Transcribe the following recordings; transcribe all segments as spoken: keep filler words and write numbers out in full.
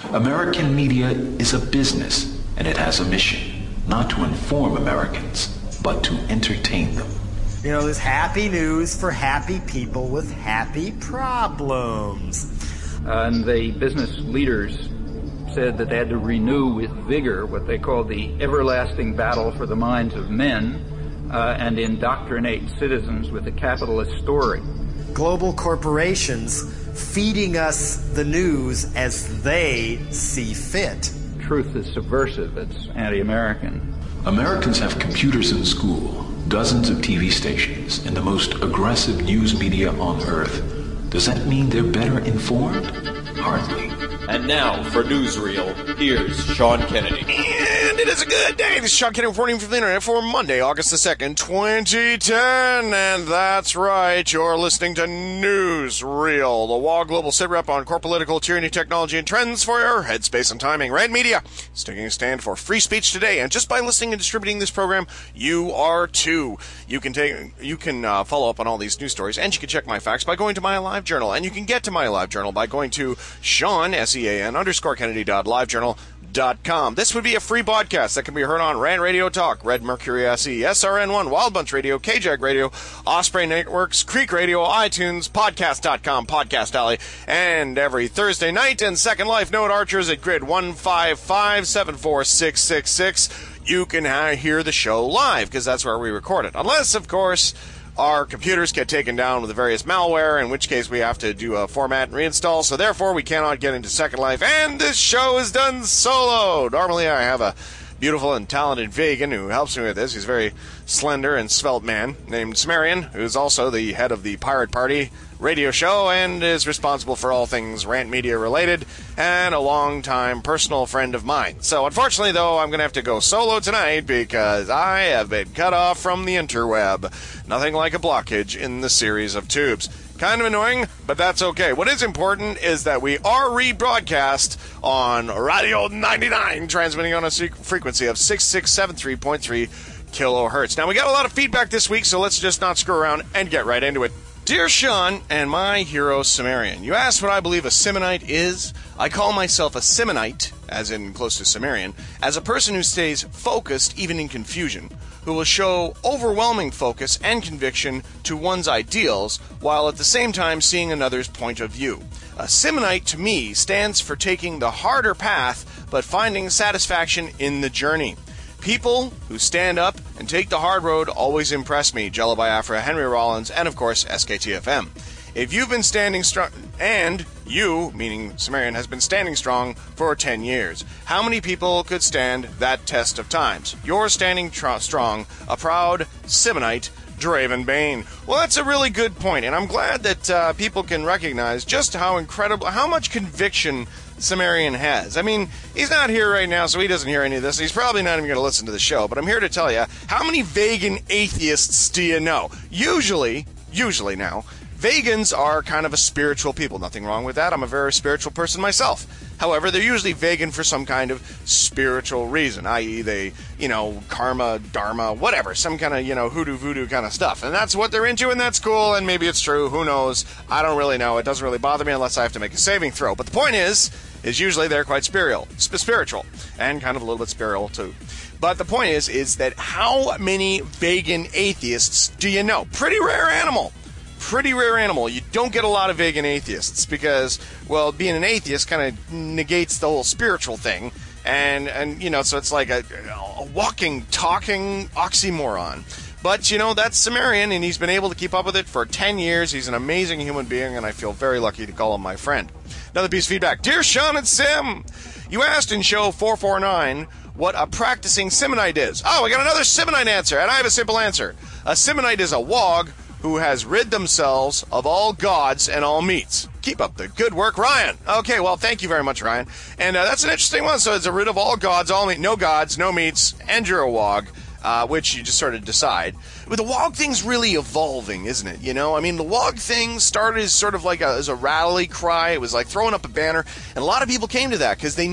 American media is a business, and it has a mission, not to inform Americans, but to entertain them. You know, there's happy news for happy people with happy problems. Uh, and the business leaders said that they had to renew with vigor what they called the everlasting battle for the minds of men uh, and indoctrinate citizens with a capitalist story. Global corporations feeding us the news as they see fit. Truth is subversive. It's anti-American. Americans have computers in school, dozens of T V stations, and the most aggressive news media on Earth. Does that mean they're better informed? Hardly. And now, for Newsreel, here's Sean Kennedy. And it is a good day. This is Sean Kennedy reporting from the internet for Monday, August the second, twenty ten. And that's right, you're listening to Newsreel, the W O G Global Sitrep on core political tyranny, technology, and trends for your headspace and timing. Rand Media is taking a stand for free speech today, and just by listening and distributing this program, you are too. You can take, you can uh, follow up on all these news stories, and you can check my facts by going to my live journal, and you can get to my live journal by going to Sean, S E A N underscore Kennedy dot livejournal dot com. This would be a free podcast that can be heard on Rand Radio Talk, Red Mercury S E, S R N one, Wild Bunch Radio, K J A G Radio, Osprey Networks, Creek Radio, iTunes, podcast dot com, Podcast Alley, and every Thursday night. And Second Life Note Archers at grid one five five seven four six six six. You can uh, hear the show live, because that's where we record it. Unless, of course, our computers get taken down with the various malware, in which case we have to do a format and reinstall, so therefore we cannot get into Second Life, and this show is done solo. Normally I have a beautiful and talented vegan who helps me with this. He's a very slender and svelte man named Sumerian, who's also the head of the Pirate Party radio show and is responsible for all things Rant Media related, and a longtime personal friend of mine. So unfortunately, though, I'm going to have to go solo tonight because I have been cut off from the interweb. Nothing like a blockage in the series of tubes. Kind of annoying, but that's okay. What is important is that we are rebroadcast on Radio ninety-nine, transmitting on a frequency of six six seven three point three kilohertz. Now, we got a lot of feedback this week, so let's just not screw around and get right into it. Dear Sean and my hero Sumerian, you asked what I believe a Simonite is. I call myself a Simonite, as in close to Sumerian, as a person who stays focused even in confusion, who will show overwhelming focus and conviction to one's ideals, while at the same time seeing another's point of view. A Simonite, to me, stands for taking the harder path, but finding satisfaction in the journey. People who stand up and take the hard road always impress me. Jello Biafra, Henry Rollins, and of course S K T F M. If you've been standing strong, and you, meaning Sumerian, has been standing strong for ten years, how many people could stand that test of times? You're standing tr- strong, a proud Simonite, Draven Bane. Well, that's a really good point, and I'm glad that uh, people can recognize just how incredible, how much conviction Sumerian has. I mean, he's not here right now, so he doesn't hear any of this. He's probably not even going to listen to the show, but I'm here to tell you, how many vegan atheists do you know? Usually, usually now, vegans are kind of a spiritual people. Nothing wrong with that. I'm a very spiritual person myself. However, they're usually vegan for some kind of spiritual reason, that is they, you know, karma, dharma, whatever, some kind of, you know, hoodoo voodoo kind of stuff. And that's what they're into, and that's cool, and maybe it's true. Who knows? I don't really know. It doesn't really bother me unless I have to make a saving throw. But the point is, is usually they're quite spiritual, spiritual, and kind of a little bit spiritual too. But the point is, is that how many vegan atheists do you know? Pretty rare animal. Pretty rare animal. You don't get a lot of vegan atheists because, well, being an atheist kind of negates the whole spiritual thing. And, and you know, so it's like a, a walking, talking oxymoron. But, you know, that's Sumerian, and he's been able to keep up with it for ten years. He's an amazing human being, and I feel very lucky to call him my friend. Another piece of feedback. Dear Sean and Sim, you asked in show four forty-nine what a practicing Simonite is. Oh, I got another Simonite answer, and I have a simple answer. A Simonite is a W O G who has rid themselves of all gods and all meats. Keep up the good work, Ryan. Okay, well, thank you very much, Ryan. And uh, that's an interesting one. So it's a rid of all gods, all meat, no gods, no meats, and you're a W O G. Uh, which you just sort of decide. But the W O G thing's really evolving, isn't it? You know, I mean, the W O G thing started as sort of like a, as a rally cry. It was like throwing up a banner, and a lot of people came to that because they needed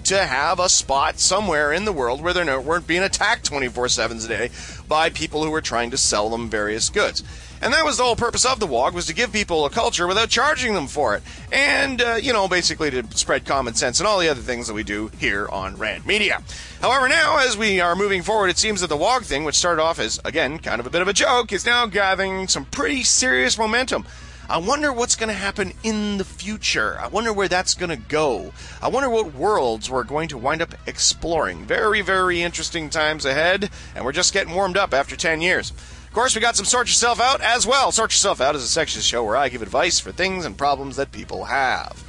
to have a spot somewhere in the world where they weren't being attacked twenty-four seven a day by people who were trying to sell them various goods. And that was the whole purpose of the W O G, was to give people a culture without charging them for it. And, uh, you know, basically to spread common sense and all the other things that we do here on Rant Media. However, now, as we are moving forward, it seems that the W O G thing, which started off as, again, kind of a bit of a joke, is now gathering some pretty serious momentum. I wonder what's going to happen in the future. I wonder where that's going to go. I wonder what worlds we're going to wind up exploring. Very, very interesting times ahead, and we're just getting warmed up after ten years. Of course, we got some Sort Yourself Out as well. Sort Yourself Out is a section of the show where I give advice for things and problems that people have.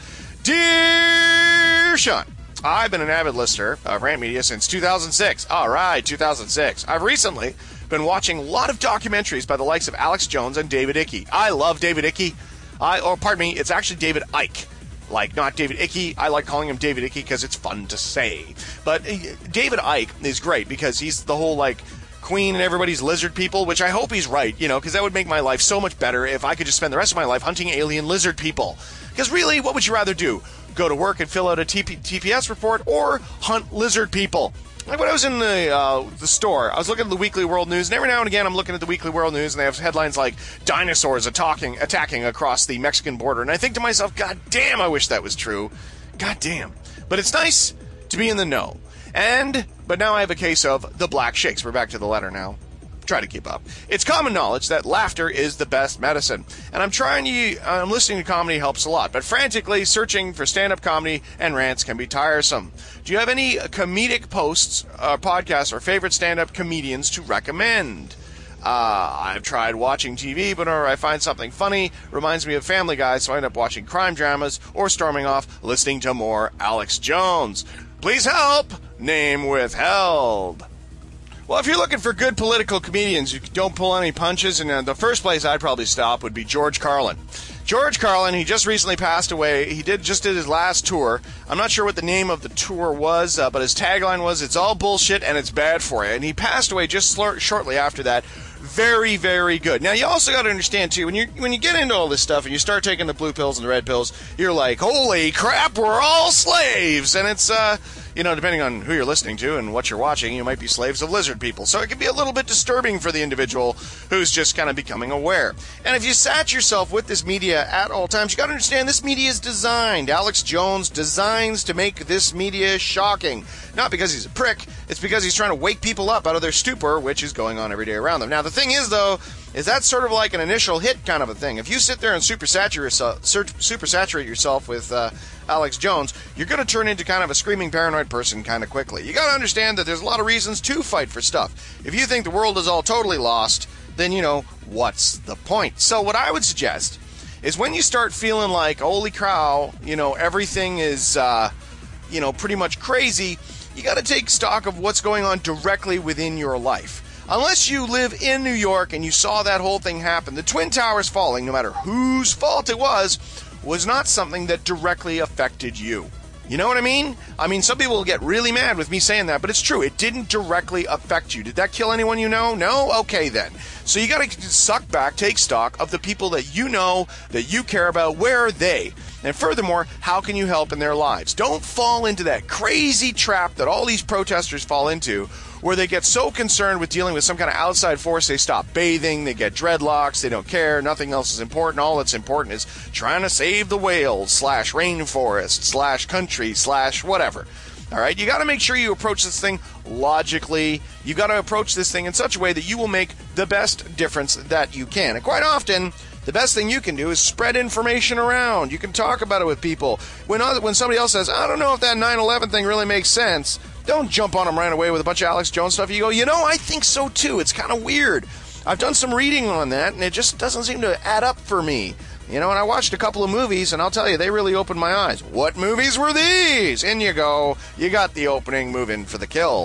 Dear Sean, I've been an avid listener of Rant Media since two thousand six. All right, two thousand six. I've recently been watching a lot of documentaries by the likes of Alex Jones and David Icke. I love David Icke. I, or pardon me, it's actually David Icke. Like, not David Icke. I like calling him David Icke because it's fun to say. But uh, David Icke is great because he's the whole, like, Queen and everybody's lizard people, which I hope he's right, you know, because that would make my life so much better if I could just spend the rest of my life hunting alien lizard people. Because really, what would you rather do? Go to work and fill out a T P- T P S report or hunt lizard people? Like when I was in the uh, the store, I was looking at the Weekly World News, and every now and again I'm looking at the Weekly World News, and they have headlines like, dinosaurs attacking, attacking across the Mexican border. And I think to myself, God damn, I wish that was true. God damn. But it's nice to be in the know. And, but now I have a case of the black shakes. We're back to the letter now. Try to keep up. It's common knowledge that laughter is the best medicine. And I'm trying to, I'm listening to comedy helps a lot, but frantically searching for stand-up comedy and rants can be tiresome. Do you have any comedic posts, uh, podcasts, or favorite stand-up comedians to recommend? Uh, I've tried watching T V, but whenever I find something funny, reminds me of Family Guy, so I end up watching crime dramas or storming off listening to more Alex Jones. Please help! Name withheld. Well, if you're looking for good political comedians who don't pull any punches, and uh, the first place I'd probably stop would be George Carlin. George Carlin, he just recently passed away. He did just did his last tour. I'm not sure what the name of the tour was, uh, but his tagline was, "It's all bullshit and it's bad for you." And he passed away just sl- shortly after that. Very, very good. Now, you also got to understand, too, when you when you get into all this stuff and you start taking the blue pills and the red pills, you're like, holy crap, we're all slaves. And it's, uh, you know, depending on who you're listening to and what you're watching, you might be slaves of lizard people. So it can be a little bit disturbing for the individual who's just kind of becoming aware. And if you sat yourself with this media at all times, you got to understand this media is designed. Alex Jones designs to make this media shocking. Not because he's a prick, it's because he's trying to wake people up out of their stupor, which is going on every day around them. Now, the thing is, though, is that's sort of like an initial hit kind of a thing. If you sit there and supersaturate yourself, supersaturate yourself with uh, Alex Jones, you're going to turn into kind of a screaming paranoid person kind of quickly. You got to understand that there's a lot of reasons to fight for stuff. If you think the world is all totally lost, then, you know, what's the point? So what I would suggest is when you start feeling like, holy cow, you know, everything is, uh, you know, pretty much crazy, you got to take stock of what's going on directly within your life. Unless you live in New York and you saw that whole thing happen, the Twin Towers falling, no matter whose fault it was, was not something that directly affected you. You know what I mean? I mean, some people will get really mad with me saying that, but it's true. It didn't directly affect you. Did that kill anyone you know? No? Okay, then. So you got to suck back, take stock of the people that you know, that you care about. Where are they? And furthermore, how can you help in their lives? Don't fall into that crazy trap that all these protesters fall into, where they get so concerned with dealing with some kind of outside force, they stop bathing, they get dreadlocks, they don't care, nothing else is important. All that's important is trying to save the whales, slash rainforest, slash country, slash whatever. All right, you got to make sure you approach this thing logically. You got to approach this thing in such a way that you will make the best difference that you can. And quite often, the best thing you can do is spread information around. You can talk about it with people. When other, when somebody else says, I don't know if that nine eleven thing really makes sense, don't jump on them right away with a bunch of Alex Jones stuff. You go, you know, I think so too. It's kind of weird. I've done some reading on that, and it just doesn't seem to add up for me. You know, and I watched a couple of movies, and I'll tell you, they really opened my eyes. What movies were these? In you go. You got the opening, move in for the kill.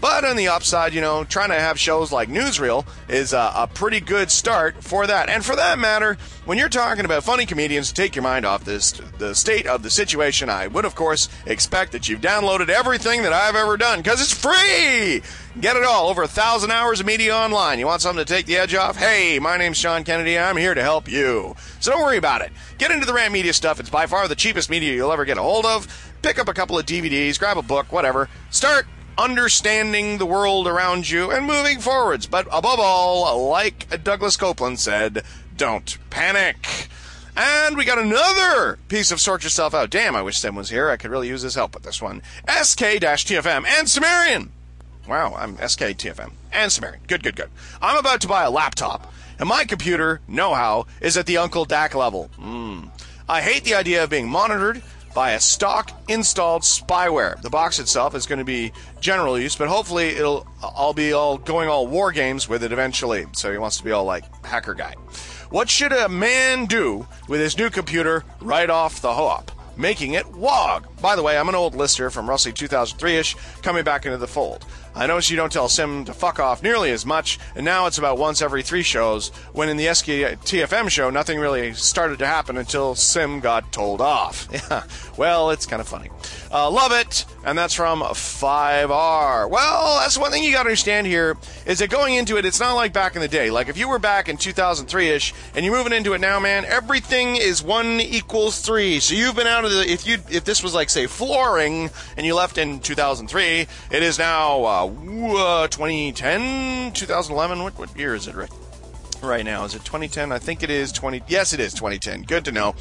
But on the upside, you know, trying to have shows like Newsreel is a, a pretty good start for that. And for that matter, when you're talking about funny comedians to take your mind off this, the state of the situation, I would, of course, expect that you've downloaded everything that I've ever done, because it's free! Get it all, over a thousand hours of media online. You want something to take the edge off? Hey, my name's Sean Kennedy, I'm here to help you. So don't worry about it. Get into the Rant Media stuff. It's by far the cheapest media you'll ever get a hold of. Pick up a couple of D V Ds, grab a book, whatever. Start understanding the world around you and moving forwards. But above all, like Douglas Copeland said, don't panic. And we got another piece of Sort Yourself Out. Damn, I wish Sim was here. I could really use his help with this one. S K T F M and Sumerian. Wow, I'm S K T F M and Sumerian. Good, good, good. I'm about to buy a laptop, and my computer know-how is at the Uncle Dak level. Mm. I hate the idea of being monitored by a stock installed spyware. The box itself is going to be general use, but hopefully it'll I'll be all going all war games with it eventually. So he wants to be all like hacker guy. What should a man do with his new computer right off the hop? Making it W O G. By the way, I'm an old listener from roughly two thousand three-ish, coming back into the fold. I notice you don't tell Sim to fuck off nearly as much, and now it's about once every three shows, when in the S K T F M show, nothing really started to happen until Sim got told off. Yeah, well, it's kind of funny. Uh, love it, and that's from five R. Well, that's one thing you got to understand here, is that going into it, it's not like back in the day. Like, if you were back in two thousand three-ish, and you're moving into it now, man, everything is one equals three. So you've been out of the, if you, if this was like, say, flooring, and you left in two thousand three, it is now, uh, Uh, twenty ten, two thousand eleven. What what year is it right, right now? Is it twenty ten? I think it is twenty. Yes, it is twenty ten. Good to know.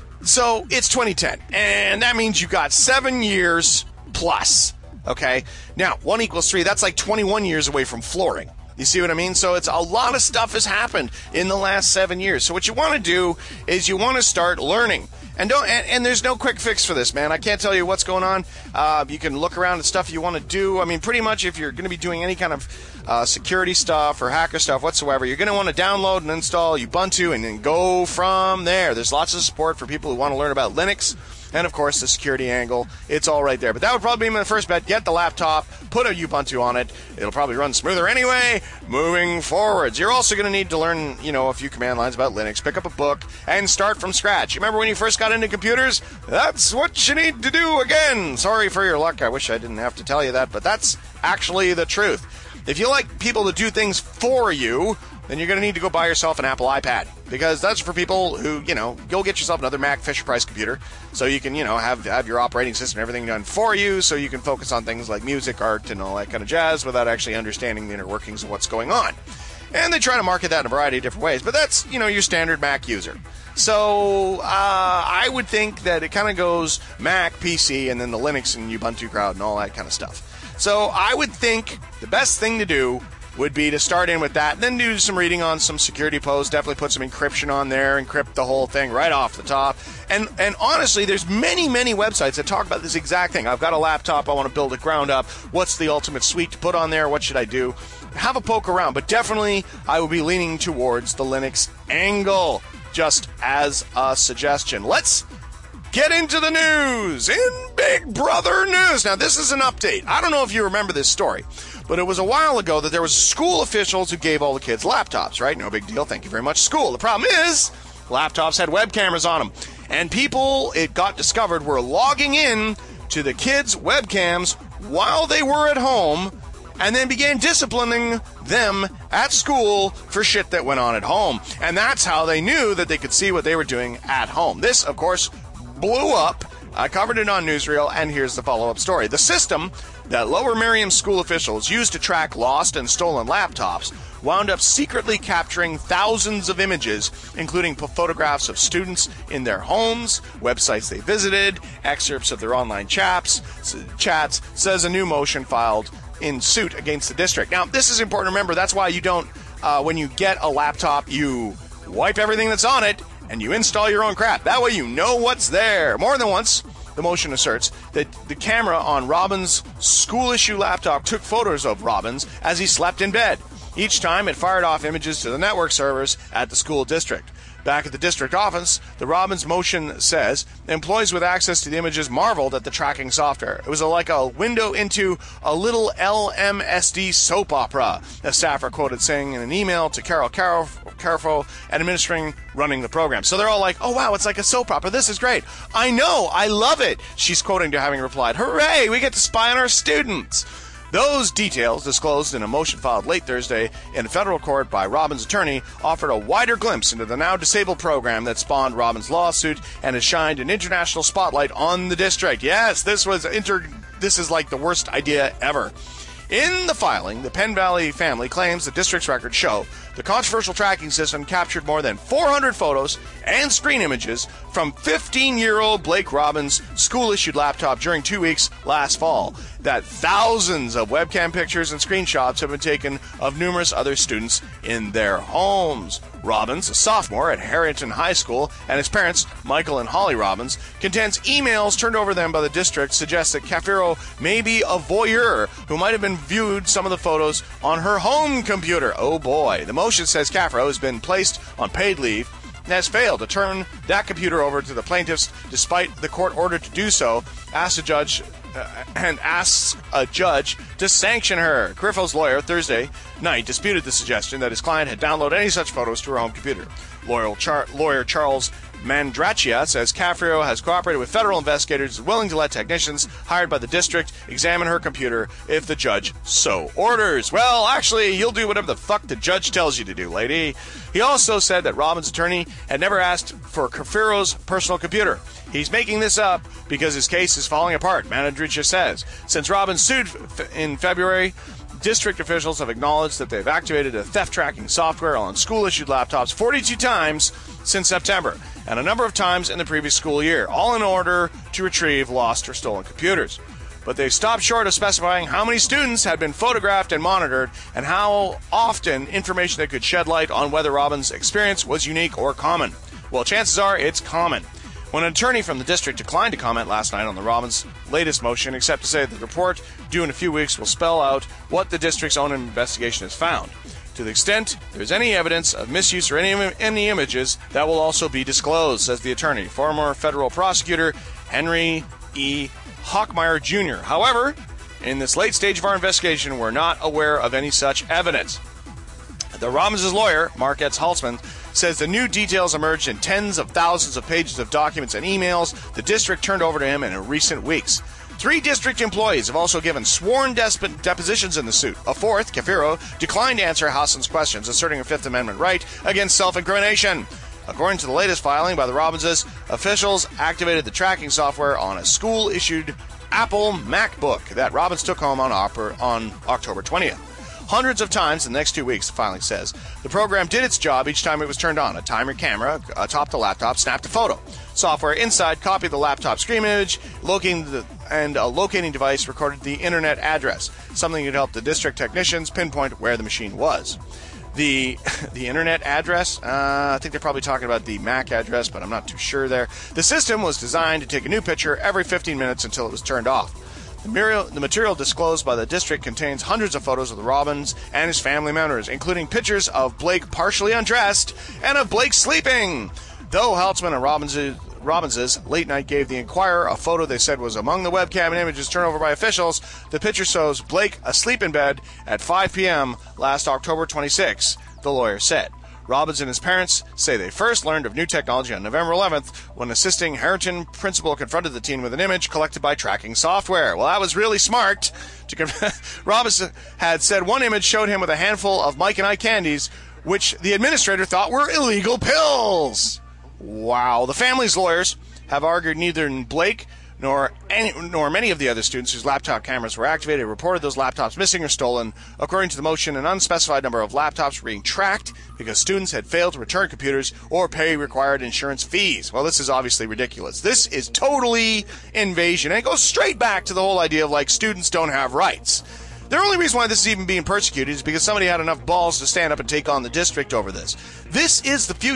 So it's twenty ten, and that means you got seven years plus. Okay. Now one equals three. That's like twenty-one years away from flooring. You see what I mean? So it's a lot of stuff has happened in the last seven years. So what you want to do is you want to start learning. And don't and, and there's no quick fix for this, man. I can't tell you what's going on. Uh, you can look around at stuff you want to do. I mean, pretty much if you're going to be doing any kind of uh, security stuff or hacker stuff whatsoever, you're going to want to download and install Ubuntu and then go from there. There's lots of support for people who want to learn about Linux. And, of course, the security angle, it's all right there. But that would probably be my first bet. Get the laptop, put a Ubuntu on it. It'll probably run smoother anyway, moving forwards. You're also going to need to learn, you know, a few command lines about Linux, pick up a book, and start from scratch. You remember when you first got into computers? That's what you need to do again. Sorry for your luck. I wish I didn't have to tell you that, but that's actually the truth. If you like people to do things for you, then you're going to need to go buy yourself an Apple iPad, because that's for people who, you know, go get yourself another Mac Fisher-Price computer so you can, you know, have have your operating system and everything done for you, so you can focus on things like music, art, and all that kind of jazz without actually understanding the inner workings of what's going on. And they try to market that in a variety of different ways, but that's, you know, your standard Mac user. So uh, I would think that it kind of goes Mac, P C, and then the Linux and Ubuntu crowd and all that kind of stuff. So I would think the best thing to do would be to start in with that, then do some reading on some security posts, definitely put some encryption on there, encrypt the whole thing right off the top. And and honestly, there's many, many websites that talk about this exact thing. I've got a laptop, I want to build it ground up. What's the ultimate suite to put on there? What should I do? Have a poke around, but definitely I would be leaning towards the Linux angle, just as a suggestion. Let's get into the news in Big Brother news. Now, this is an update. I don't know if you remember this story, but it was a while ago that there was school officials who gave all the kids laptops, right? No big deal. Thank you very much, school. The problem is laptops had web cameras on them, and people, it got discovered, were logging in to the kids' webcams while they were at home and then began disciplining them at school for shit that went on at home. And that's how they knew that they could see what they were doing at home. This, of course, blew up. I covered it on Newsreel, and here's the follow-up story. The system that Lower Merion school officials used to track lost and stolen laptops wound up secretly capturing thousands of images, including photographs of students in their homes, websites they visited, excerpts of their online chats, chats, says a new motion filed in suit against the district. Now, this is important to remember. That's why you don't, uh, when you get a laptop, you wipe everything that's on it, and you install your own crap. That way you know what's there. More than once, the motion asserts that the camera on Robin's school-issue laptop took photos of Robbins as he slept in bed. Each time, it fired off images to the network servers at the school district. Back at the district office, the Robbins motion says employees with access to the images marveled at the tracking software. It was a, like a window into a little L M S D soap opera, a staffer quoted saying in an email to Carol Carafo, administering running the program. So they're all like, oh wow, it's like a soap opera. This is great. I know, I love it. She's quoting to having replied, hooray, we get to spy on our students. Those details, disclosed in a motion filed late Thursday in federal court by Robbins' attorney, offered a wider glimpse into the now disabled program that spawned Robbins' lawsuit and has shined an international spotlight on the district. Yes, this was inter. This is like the worst idea ever. In the filing, the Penn Valley family claims the district's records show the controversial tracking system captured more than four hundred photos and screen images from fifteen-year-old Blake Robbins' school-issued laptop during two weeks last fall. That thousands of webcam pictures and screenshots have been taken of numerous other students in their homes. Robbins, a sophomore at Harrington High School, and his parents, Michael and Holly Robbins, contends emails turned over them by the district suggest that Cafiro may be a voyeur who might have been viewed some of the photos on her home computer. Oh boy. The motion says Cafiro has been placed on paid leave and has failed to turn that computer over to the plaintiffs despite the court order to do so, asked a judge uh, and asks a judge to sanction her. Carifo's lawyer Thursday night disputed the suggestion that his client had downloaded any such photos to her home computer. Lawyer, Char- lawyer Charles Mandraccia says Cafrio has cooperated with federal investigators and is willing to let technicians hired by the district examine her computer if the judge so orders. Well, actually, you'll do whatever the fuck the judge tells you to do, lady. He also said that Robbins' attorney had never asked for Cafiro's personal computer. He's making this up because his case is falling apart, Mandraccia says. Since Robbins sued in February, district officials have acknowledged that they've activated a theft tracking software on school-issued laptops forty-two times since September, and a number of times in the previous school year, all in order to retrieve lost or stolen computers. But they stopped short of specifying how many students had been photographed and monitored, and how often information that could shed light on whether Robbins' experience was unique or common. Well, chances are it's common. When an attorney from the district declined to comment last night on the Robbins' latest motion, except to say that the report due in a few weeks will spell out what the district's own investigation has found. To the extent there is any evidence of misuse or any, any images, that will also be disclosed, says the attorney, former federal prosecutor Henry E. Hockmeyer Junior However, in this late stage of our investigation, we're not aware of any such evidence. The Robbins' lawyer, Mark Etz Haltzman, says the new details emerged in tens of thousands of pages of documents and emails the district turned over to him in recent weeks. Three district employees have also given sworn desp- depositions in the suit. A fourth, Cafiro, declined to answer Hassan's questions, asserting a Fifth Amendment right against self-incrimination. According to the latest filing by the Robbinses, officials activated the tracking software on a school-issued Apple MacBook that Robbins took home on, oper- on October twentieth. Hundreds of times in the next two weeks, the filing says. The program did its job each time it was turned on. A timer camera atop the laptop snapped a photo. Software inside copied the laptop screen image, locating the, and a locating device recorded the internet address, something that helped the district technicians pinpoint where the machine was. The the internet address, uh, I think they're probably talking about the Mac address, but I'm not too sure there. The system was designed to take a new picture every fifteen minutes until it was turned off. The material, the material disclosed by the district contains hundreds of photos of the Robbins and his family members, including pictures of Blake partially undressed and of Blake sleeping. Though Haltzman and Robbins' Robbins's late night gave the Inquirer a photo they said was among the webcam and images turned over by officials, the picture shows Blake asleep in bed at five p.m. last October twenty-sixth, the lawyer said. Robbins and his parents say they first learned of new technology on November eleventh when assisting Harrington principal confronted the teen with an image collected by tracking software. Well, that was really smart. To Robbins had said one image showed him with a handful of Mike and Ike candies, which the administrator thought were illegal pills. Wow. The family's lawyers have argued neither Blake nor any, nor many of the other students whose laptop cameras were activated reported those laptops missing or stolen. According to the motion, an unspecified number of laptops were being tracked because students had failed to return computers or pay required insurance fees. Well, this is obviously ridiculous. This is totally invasion, and it goes straight back to the whole idea of, like, students don't have rights. The only reason why this is even being persecuted is because somebody had enough balls to stand up and take on the district over this. This is the future.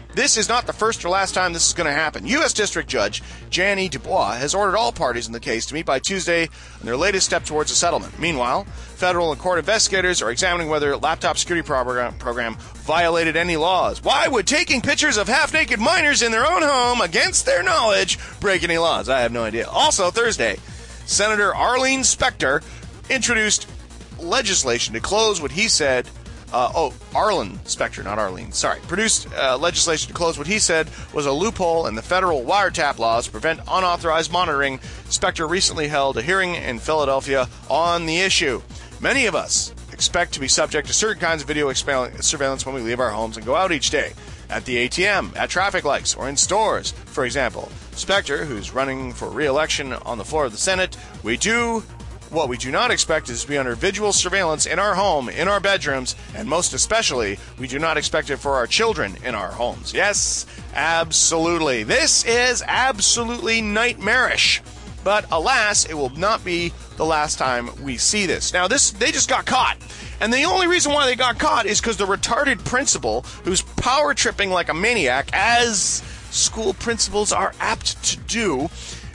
this is not the first or last time this is going to happen. U S District Judge Janny Dubois has ordered all parties in the case to meet by Tuesday on their latest step towards a settlement. Meanwhile, federal and court investigators are examining whether laptop security program, program violated any laws. Why would taking pictures of half-naked minors in their own home against their knowledge break any laws? I have no idea. Also, Thursday, Senator Arlene Specter introduced legislation to close what he said Uh, oh, Arlen Specter, not Arlene, sorry, produced uh, legislation to close what he said was a loophole in the federal wiretap laws to prevent unauthorized monitoring. Specter recently held a hearing in Philadelphia on the issue. Many of us expect to be subject to certain kinds of video expa- surveillance when we leave our homes and go out each day. At the A T M, at traffic lights, or in stores, for example. Specter, who's running for re-election on the floor of the Senate, we do... What we do not expect is to be under visual surveillance in our home, in our bedrooms, and most especially, we do not expect it for our children in our homes. Yes, absolutely. This is absolutely nightmarish. But alas, it will not be the last time we see this. Now, this they just got caught. And the only reason why they got caught is because the retarded principal, who's power tripping like a maniac, as school principals are apt to do,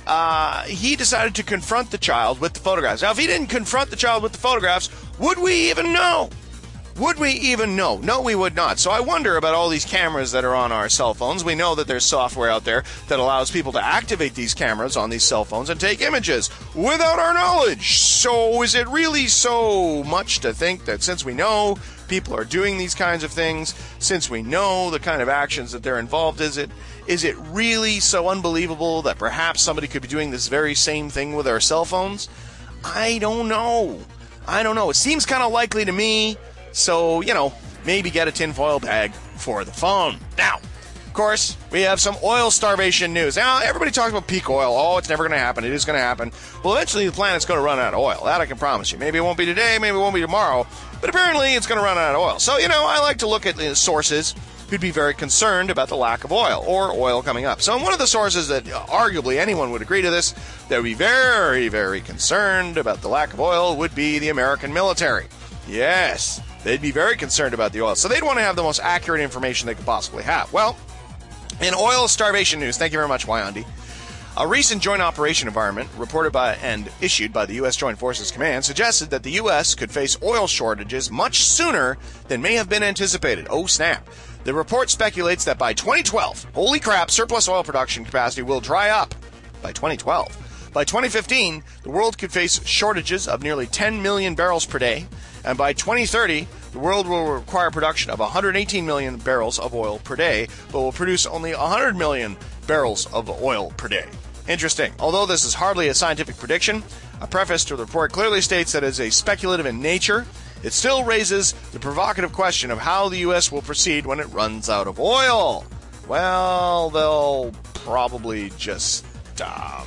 Uh, he decided to confront the child with the photographs. Now, if he didn't confront the child with the photographs, would we even know? Would we even know? No, we would not. So I wonder about all these cameras that are on our cell phones. We know that there's software out there that allows people to activate these cameras on these cell phones and take images without our knowledge. So is it really so much to think that since we know people are doing these kinds of things, since we know the kind of actions that they're involved, is it is it really so unbelievable that perhaps somebody could be doing this very same thing with our cell phones? I don't know. I don't know. It seems kind of likely to me. So, you know, maybe get a tinfoil bag for the phone. Now, of course, we have some oil starvation news. Now, everybody talks about peak oil. Oh, it's never going to happen. It is going to happen. Well, eventually the planet's going to run out of oil. That I can promise you. Maybe it won't be today. Maybe it won't be tomorrow. But apparently it's going to run out of oil. So, you know, I like to look at the sources who'd be very concerned about the lack of oil or oil coming up. So one of the sources that uh, arguably anyone would agree to this, that would be very, very concerned about the lack of oil would be the American military. Yes, they'd be very concerned about the oil. So they'd want to have the most accurate information they could possibly have. Well, in oil starvation news, thank you very much, Wyandi. A recent joint operation environment reported by and issued by the U S Joint Forces Command suggested that the U S could face oil shortages much sooner than may have been anticipated. Oh, snap. The report speculates that by twenty twelve, holy crap, surplus oil production capacity will dry up by twenty twelve. By twenty fifteen, the world could face shortages of nearly ten million barrels per day, and by twenty thirty, the world will require production of one hundred eighteen million barrels of oil per day, but will produce only one hundred million barrels of oil per day. Interesting. Although this is hardly a scientific prediction, a preface to the report clearly states that it is a speculative in nature. It still raises the provocative question of how the U S will proceed when it runs out of oil. Well, they'll probably just um,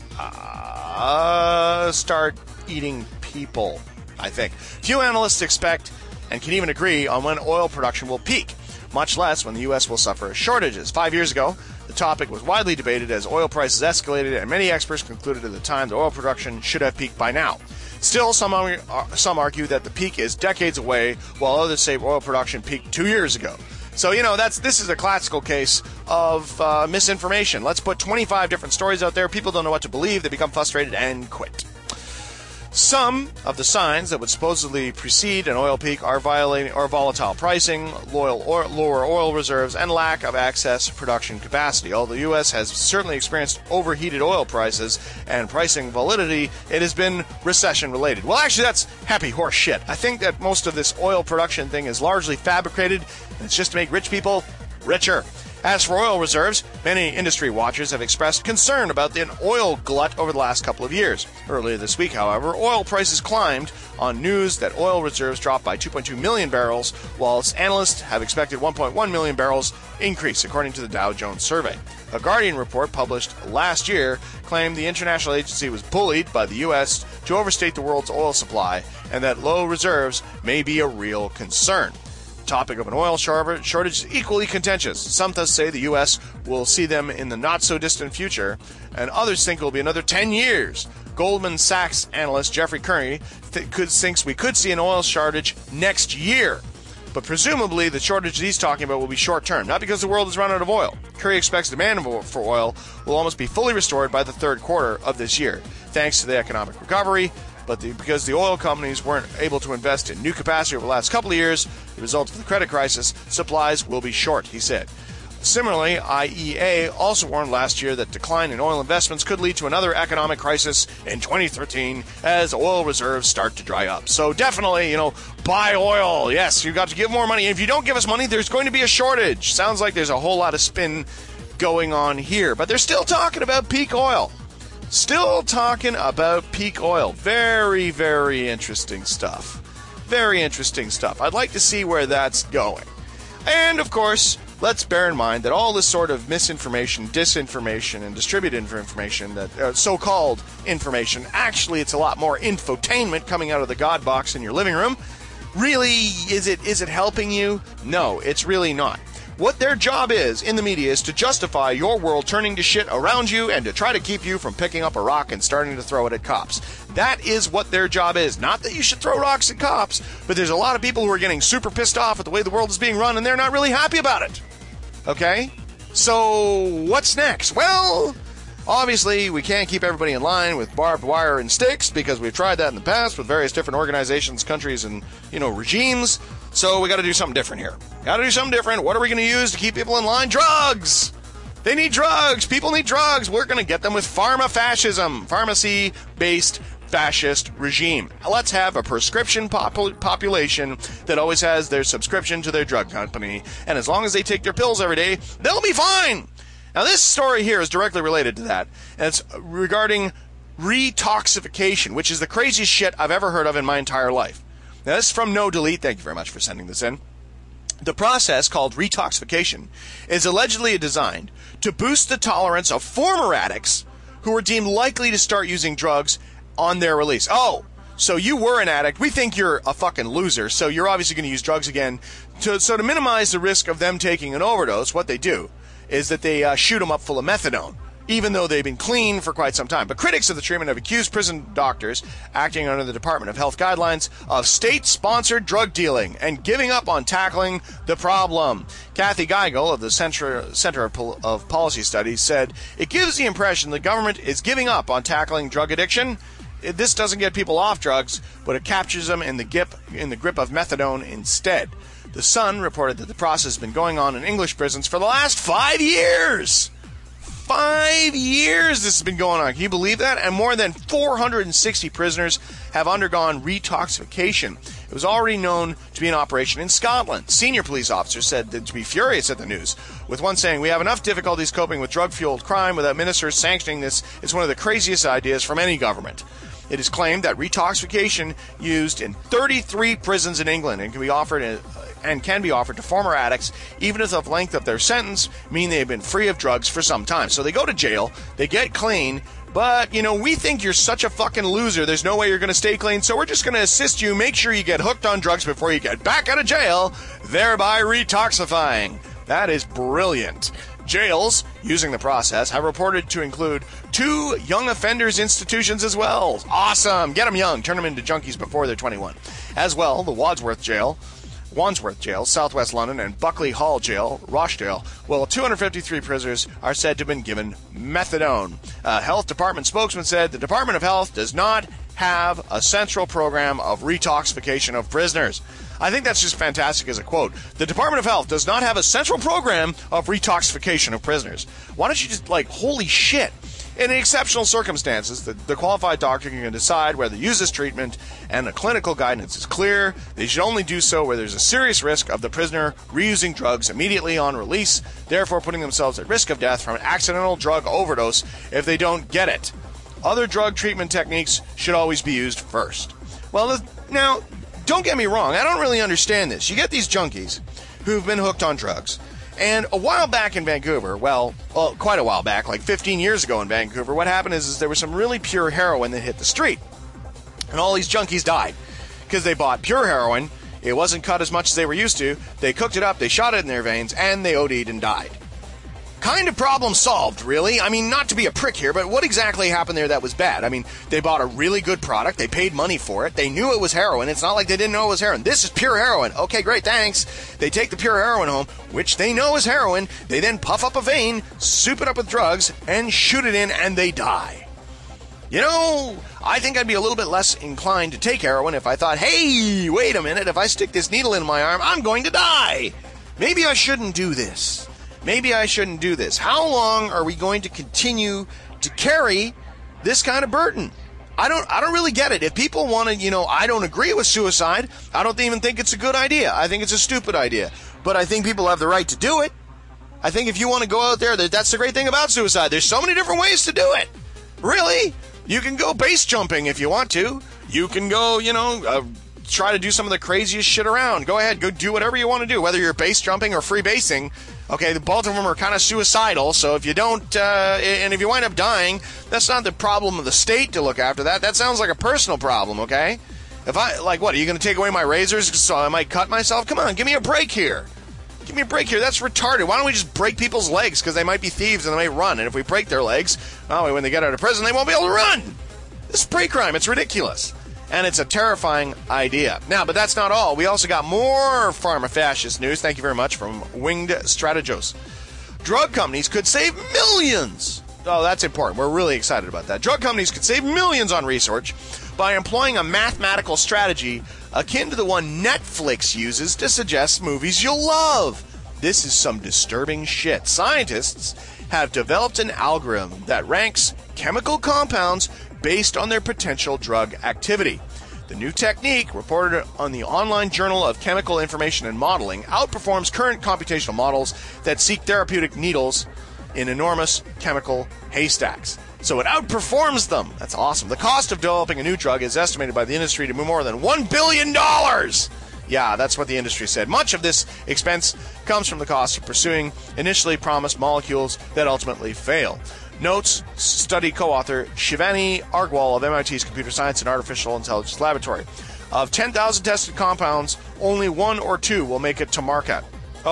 uh, start eating people, I think. Few analysts expect and can even agree on when oil production will peak, much less when the U S will suffer shortages. Five years ago, the topic was widely debated as oil prices escalated, and many experts concluded at the time that oil production should have peaked by now. Still, some some argue that the peak is decades away, while others say oil production peaked two years ago. So, you know, that's this is a classical case of uh, misinformation. Let's put twenty-five different stories out there. People don't know what to believe. They become frustrated and quit. Some of the signs that would supposedly precede an oil peak are violating or volatile pricing, loyal oil, lower oil reserves, and lack of excess production capacity. Although the U S has certainly experienced overheated oil prices and pricing volatility, it has been recession-related. Well, actually, that's happy horse shit. I think that most of this oil production thing is largely fabricated, and it's just to make rich people richer. As for oil reserves, many industry watchers have expressed concern about an oil glut over the last couple of years. Earlier this week, however, oil prices climbed on news that oil reserves dropped by two point two million barrels, whilst analysts have expected one point one million barrels increase, according to the Dow Jones survey. A Guardian report published last year claimed the international agency was bullied by the U S to overstate the world's oil supply, and that low reserves may be a real concern. The topic of an oil shortage is equally contentious. Some thus say the U S will see them in the not-so-distant future, and others think it will be another ten years. Goldman Sachs analyst Jeffrey Curry th- could, thinks we could see an oil shortage next year. But presumably, the shortage he's talking about will be short-term, not because the world has run out of oil. Curry expects demand for oil will almost be fully restored by the third quarter of this year, thanks to the economic recovery. But the, because the oil companies weren't able to invest in new capacity over the last couple of years, the result of the credit crisis, supplies will be short, he said. Similarly, I E A also warned last year that decline in oil investments could lead to another economic crisis in twenty thirteen as oil reserves start to dry up. So definitely, you know, buy oil. Yes, you've got to give more money. If you don't give us money, there's going to be a shortage. Sounds like there's a whole lot of spin going on here. But they're still talking about peak oil. Still talking about peak oil. Very, very interesting stuff. Very interesting stuff. I'd like to see where that's going. And, of course, let's bear in mind that all this sort of misinformation, disinformation, and distributed information, that uh, so-called information, actually it's a lot more infotainment coming out of the God box in your living room. Really, is it is it helping you? No, it's really not. What their job is in the media is to justify your world turning to shit around you and to try to keep you from picking up a rock and starting to throw it at cops. That is what their job is. Not that you should throw rocks at cops, but there's a lot of people who are getting super pissed off at the way the world is being run and they're not really happy about it. Okay? So, what's next? Well, obviously, we can't keep everybody in line with barbed wire and sticks because we've tried that in the past with various different organizations, countries, and, you know, regimes. So we got to do something different here. Got to do something different. What are we going to use to keep people in line? Drugs! They need drugs. People need drugs. We're going to get them with pharma-fascism, pharmacy-based fascist regime. Let's have a prescription popul- population that always has their subscription to their drug company, and as long as they take their pills every day, they'll be fine. Now, this story here is directly related to that, and it's regarding retoxification, which is the craziest shit I've ever heard of in my entire life. Now, this is from No Delete. Thank you very much for sending this in. The process, called retoxification, is allegedly designed to boost the tolerance of former addicts who are deemed likely to start using drugs on their release. Oh, so you were an addict. We think you're a fucking loser, so you're obviously going to use drugs again. To, so to minimize the risk of them taking an overdose, what they do is that they uh, shoot them up full of methadone, even though they've been clean for quite some time. But critics of the treatment have accused prison doctors, acting under the Department of Health guidelines, of state-sponsored drug dealing and giving up on tackling the problem. Kathy Geigel of the Center, Center of, Pol- of Policy Studies said, "It gives the impression the government is giving up on tackling drug addiction. It, this doesn't get people off drugs, but it captures them in the, grip, in the grip of methadone instead." The Sun reported that the process has been going on in English prisons for the last five years. Five years this has been going on. Can you believe that? And more than four hundred sixty prisoners have undergone retoxification. It was already known to be in operation in Scotland. Senior police officers said that to be furious at the news, with one saying, "We have enough difficulties coping with drug-fueled crime without ministers sanctioning this. It's one of the craziest ideas from any government." It is claimed that retoxification used in thirty-three prisons in England and can be offered in, and can be offered to former addicts, even if the length of their sentence mean they have been free of drugs for some time. So they go to jail, they get clean, but, you know, we think you're such a fucking loser, there's no way you're going to stay clean, so we're just going to assist you, make sure you get hooked on drugs before you get back out of jail, thereby retoxifying. That is brilliant. Jails, using the process, have reported to include two young offenders institutions as well. Awesome. Get them young. Turn them into junkies before they're twenty-one. As well, the Wadsworth Jail, Wandsworth Jail, Southwest London, and Buckley Hall Jail, Rochdale, well, two hundred fifty-three prisoners are said to have been given methadone. A health department spokesman said the Department of Health does not have a central program of retoxification of prisoners. I think that's just fantastic as a quote. The Department of Health does not have a central program of retoxification of prisoners. Why don't you just, like, holy shit. In exceptional circumstances, the, the qualified doctor can decide whether to use this treatment, and the clinical guidance is clear. They should only do so where there's a serious risk of the prisoner reusing drugs immediately on release, therefore putting themselves at risk of death from an accidental drug overdose if they don't get it. Other drug treatment techniques should always be used first. Well, now, don't get me wrong, I don't really understand this. You get these junkies who've been hooked on drugs. And a while back in Vancouver, well, well, quite a while back, like fifteen years ago in Vancouver, what happened is, is there was some really pure heroin that hit the street. And all these junkies died because they bought pure heroin. It wasn't cut as much as they were used to. They cooked it up, they shot it in their veins, and they O D'd and died. kind of problem solved, really. I mean, not to be a prick here, but what exactly happened there that was bad? I mean, they bought a really good product. They paid money for it. They knew it was heroin. It's not like they didn't know it was heroin. This is pure heroin. Okay, great, thanks. They take the pure heroin home, which they know is heroin. They then puff up a vein, soup it up with drugs, and shoot it in, and they die. You know, I think I'd be a little bit less inclined to take heroin if I thought, hey, wait a minute, if I stick this needle in my arm, I'm going to die. Maybe I shouldn't do this. Maybe I shouldn't do this. How long are we going to continue to carry this kind of burden? I don't I don't really get it. If people want to, you know, I don't agree with suicide. I don't even think it's a good idea. I think it's a stupid idea. But I think people have the right to do it. I think if you want to go out there, that's the great thing about suicide. There's so many different ways to do it. Really? You can go base jumping if you want to. You can go, you know, uh, try to do some of the craziest shit around. Go ahead, go do whatever you want to do, whether you're base jumping or free basing. Okay, both of them are kind of suicidal, so if you don't, uh, and if you wind up dying, that's not the problem of the state to look after that. That sounds like a personal problem, okay? If I, like, what, are you going to take away my razors so I might cut myself? Come on, give me a break here. Give me a break here. That's retarded. Why don't we just break people's legs because they might be thieves and they might run, and if we break their legs, oh, when they get out of prison, they won't be able to run. This is prey crime. It's ridiculous. And it's a terrifying idea. Now, but that's not all. We also got more pharma-fascist news. Thank you very much from Winged Strategos. Drug companies could save millions. Oh, that's important. We're really excited about that. Drug companies could save millions on research by employing a mathematical strategy akin to the one Netflix uses to suggest movies you'll love. This is some disturbing shit. Scientists have developed an algorithm that ranks chemical compounds based on their potential drug activity. The new technique, reported on the Online Journal of Chemical Information and Modeling, outperforms current computational models that seek therapeutic needles in enormous chemical haystacks. So it outperforms them. That's awesome. The cost of developing a new drug is estimated by the industry to be more than one billion dollars. Yeah, that's what the industry said. Much of this expense comes from the cost of pursuing initially promised molecules that ultimately fail. Notes study co-author Shivani Argwal of M I T's Computer Science and Artificial Intelligence Laboratory. Of ten thousand tested compounds, only one or two will make it to market.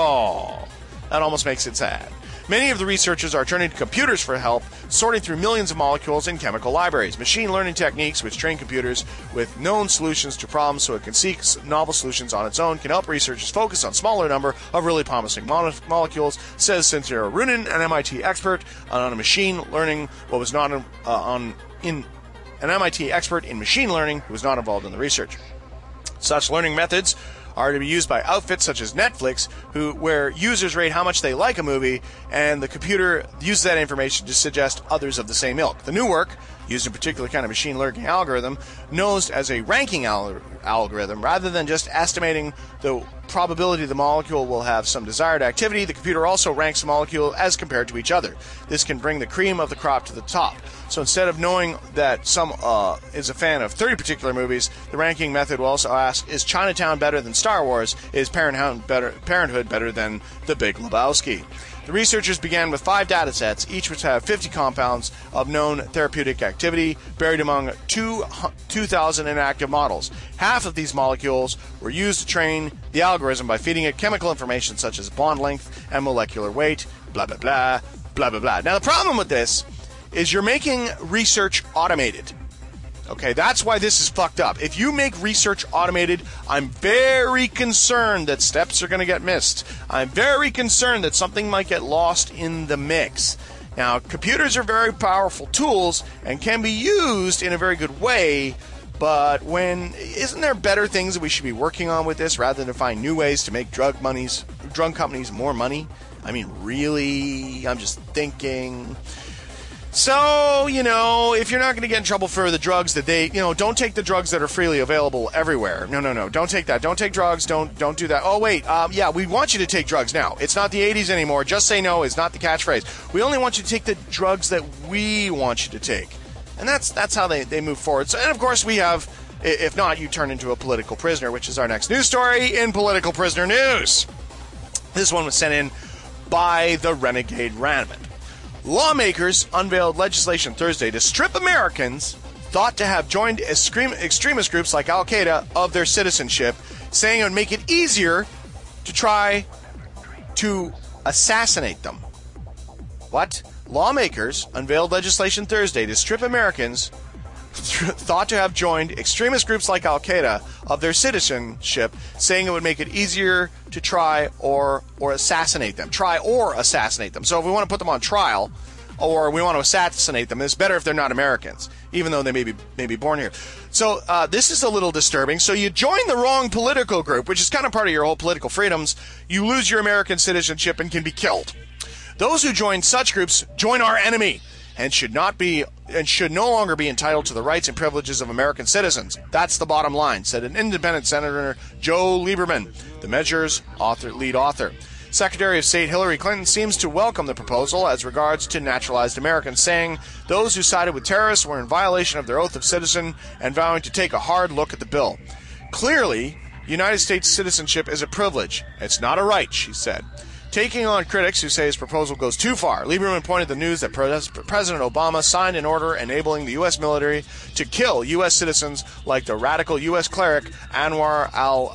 Oh, that almost makes it sad. Many of the researchers are turning to computers for help, sorting through millions of molecules in chemical libraries. Machine learning techniques, which train computers with known solutions to problems so it can seek novel solutions on its own, can help researchers focus on a smaller number of really promising mo- molecules, says Cynthia Runin, an M I T expert on machine learning, what was not uh, on in an M I T expert in machine learning who was not involved in the research. Such learning methods are to be used by outfits such as Netflix, who where users rate how much they like a movie, and the computer uses that information to suggest others of the same ilk. The new work, used a particular kind of machine learning algorithm, known as a ranking al- algorithm. Rather than just estimating the probability the molecule will have some desired activity, the computer also ranks the molecule as compared to each other. This can bring the cream of the crop to the top. So instead of knowing that some uh, is a fan of thirty particular movies, the ranking method will also ask, is Chinatown better than Star Wars? Is Parenthood better, Parenthood better than The Big Lebowski? The researchers began with five data sets, each which have fifty compounds of known therapeutic activity, buried among two thousand inactive models. Half of these molecules were used to train the algorithm by feeding it chemical information such as bond length and molecular weight, blah, blah, blah, blah, blah, blah. Now, the problem with this is you're making research automated. Okay, that's why this is fucked up. If you make research automated, I'm very concerned that steps are going to get missed. I'm very concerned that something might get lost in the mix. Now, computers are very powerful tools and can be used in a very good way, but when isn't there better things that we should be working on with this rather than to find new ways to make drug monies, drug companies more money? I mean, really? I'm just thinking. So, you know, if you're not going to get in trouble for the drugs that they, you know, don't take the drugs that are freely available everywhere. No, no, no. Don't take that. Don't take drugs. Don't don't do that. Oh, wait. Um, yeah, we want you to take drugs now. It's not the eighties anymore. Just say no is not the catchphrase. We only want you to take the drugs that we want you to take. And that's that's how they, they move forward. So, and, of course, we have, if not, you turn into a political prisoner, which is our next news story in Political Prisoner News. This one was sent in by the Renegade Ranman. Lawmakers unveiled legislation Thursday to strip Americans thought to have joined extremist groups like Al-Qaeda of their citizenship, saying it would make it easier to try to assassinate them. What? Lawmakers unveiled legislation Thursday to strip Americans thought to have joined extremist groups like Al-Qaeda of their citizenship, saying it would make it easier to try or or assassinate them. Try or assassinate them. So if we want to put them on trial or we want to assassinate them, it's better if they're not Americans, even though they may be, may be born here. So uh, this is a little disturbing. So you join the wrong political group, which is kind of part of your whole political freedoms. You lose your American citizenship and can be killed. Those who join such groups join our enemy and should not be and should no longer be entitled to the rights and privileges of American citizens. That's the bottom line, said an independent Senator Joe Lieberman, the measure's author, lead author. Secretary of State Hillary Clinton seems to welcome the proposal as regards to naturalized Americans, saying those who sided with terrorists were in violation of their oath of citizen and vowing to take a hard look at the bill. Clearly, United States citizenship is a privilege. It's not a right, she said. Taking on critics who say his proposal goes too far, Lieberman pointed the news that President Obama signed an order enabling the U S military to kill U S citizens like the radical U S cleric Anwar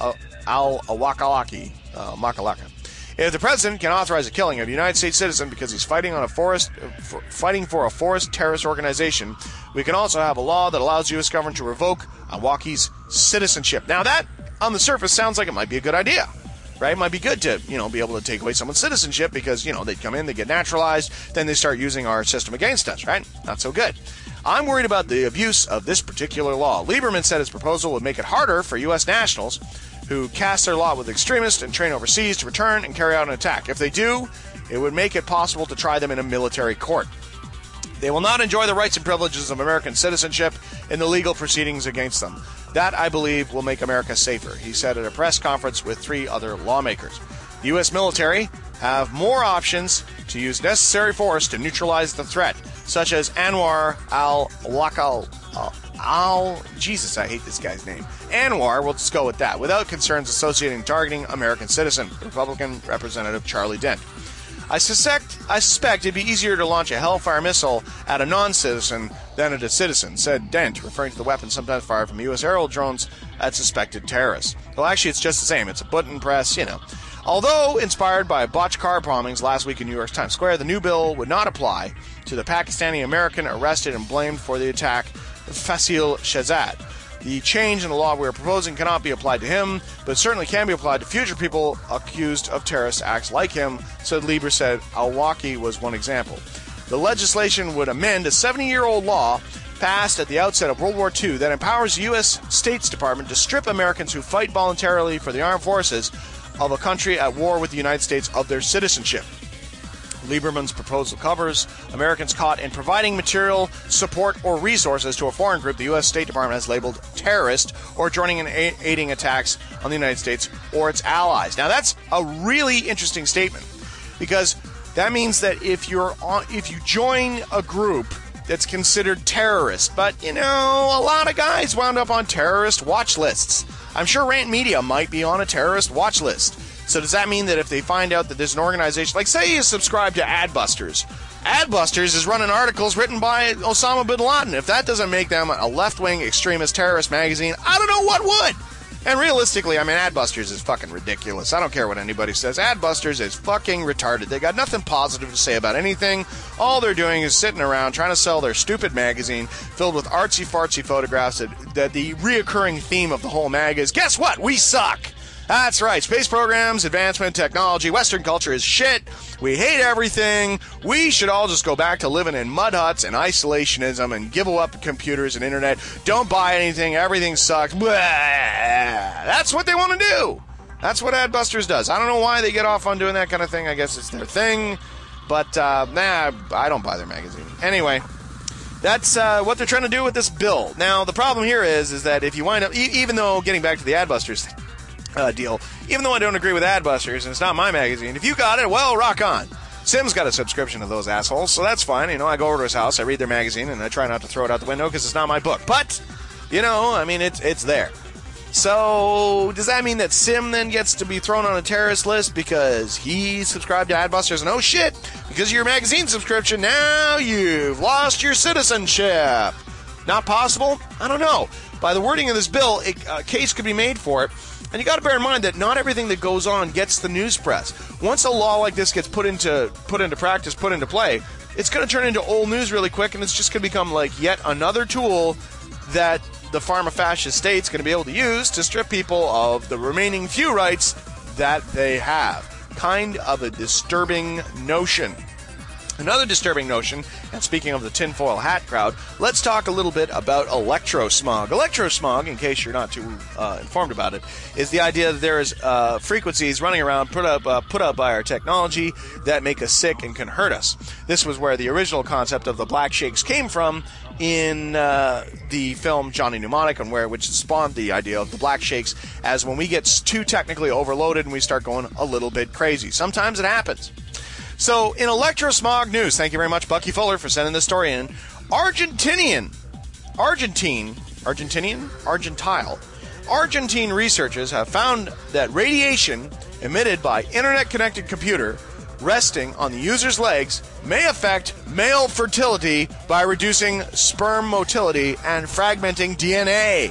al-Awlaki. Uh, Makalaka. If the president can authorize the killing of a United States citizen because he's fighting on a forest, for, fighting for a forest terrorist organization, we can also have a law that allows the U S government to revoke Awaki's citizenship. Now that, on the surface, sounds like it might be a good idea. Right? It might be good to, you know, be able to take away someone's citizenship because, you know, they'd come in, they get naturalized, then they start using our system against us, right? Not so good. I'm worried about the abuse of this particular law. Lieberman said his proposal would make it harder for U S nationals who cast their lot with extremists and train overseas to return and carry out an attack. If they do, it would make it possible to try them in a military court. They will not enjoy the rights and privileges of American citizenship in the legal proceedings against them. That, I believe, will make America safer, he said at a press conference with three other lawmakers. The U S military have more options to use necessary force to neutralize the threat, such as Anwar al-Awlaki. Uh, al, Jesus, I hate this guy's name. Anwar, we'll just go with that, without concerns associating targeting American citizen, Republican Representative Charlie Dent. I suspect, I suspect it'd be easier to launch a Hellfire missile at a non-citizen than at a citizen, said Dent, referring to the weapon sometimes fired from U S aerial drones at suspected terrorists. Well, actually, it's just the same. It's a button press, you know. Although inspired by botched car bombings last week in New York's Times Square, the new bill would not apply to the Pakistani-American arrested and blamed for the attack, Fasil Shahzad. The change in the law we are proposing cannot be applied to him, but certainly can be applied to future people accused of terrorist acts like him, said Lieber said Al-Awlaki was one example. The legislation would amend a seventy-year-old law passed at the outset of World War Two that empowers the U S State's Department to strip Americans who fight voluntarily for the armed forces of a country at war with the United States of their citizenship. Lieberman's proposal covers Americans caught in providing material, support, or resources to a foreign group the U S State Department has labeled terrorist or joining in aiding attacks on the United States or its allies. Now, that's a really interesting statement because that means that if you're on, if you join a group that's considered terrorist, but, you know, a lot of guys wound up on terrorist watch lists. I'm sure Rant Media might be on a terrorist watch list. So does that mean that if they find out that there's an organization, like say you subscribe to Adbusters, Adbusters is running articles written by Osama bin Laden. If that doesn't make them a left-wing extremist terrorist magazine, I don't know what would. And realistically, I mean, Adbusters is fucking ridiculous. I don't care what anybody says. Adbusters is fucking retarded. They got nothing positive to say about anything. All they're doing is sitting around trying to sell their stupid magazine filled with artsy-fartsy photographs that, that the reoccurring theme of the whole mag is, guess what? We suck! That's right. Space programs, advancement, technology, Western culture is shit. We hate everything. We should all just go back to living in mud huts and isolationism and give up computers and internet. Don't buy anything. Everything sucks. Blah. That's what they want to do. That's what Adbusters does. I don't know why they get off on doing that kind of thing. I guess it's their thing. But, uh, nah, I don't buy their magazine. Anyway, that's uh, what they're trying to do with this bill. Now, the problem here is, is that if you wind up, e- even though, getting back to the Adbusters thing, Uh, deal. Even though I don't agree with Adbusters and it's not my magazine, if you got it, well, rock on. Sim's got a subscription to those assholes, so that's fine. You know, I go over to his house, I read their magazine, and I try not to throw it out the window because it's not my book. But, you know, I mean, it's it's there. So, does that mean that Sim then gets to be thrown on a terrorist list because he subscribed to Adbusters? And oh shit, because of your magazine subscription, now you've lost your citizenship. Not possible? I don't know. by the wording of this bill, a uh, case could be made for it. And you got to bear in mind that not everything that goes on gets the news press. Once a law like this gets put into put into practice, put into play, it's going to turn into old news really quick, and it's just going to become like yet another tool that the pharma-fascist state's going to be able to use to strip people of the remaining few rights that they have. Kind of a disturbing notion. Another disturbing notion, and speaking of the tinfoil hat crowd, let's talk a little bit about electrosmog. Electrosmog, in case you're not too uh, informed about it, is the idea that there's uh, frequencies running around put up uh, put up by our technology that make us sick and can hurt us. This was where the original concept of the black shakes came from in uh, the film Johnny Mnemonic, and where which spawned the idea of the black shakes as when we get too technically overloaded and we start going a little bit crazy. Sometimes it happens. So, in electrosmog news, thank you very much, Bucky Fuller, for sending this story in. Argentinian, Argentine, Argentinian, Argentile, Argentine researchers have found that radiation emitted by internet-connected computer resting on the user's legs may affect male fertility by reducing sperm motility and fragmenting D N A.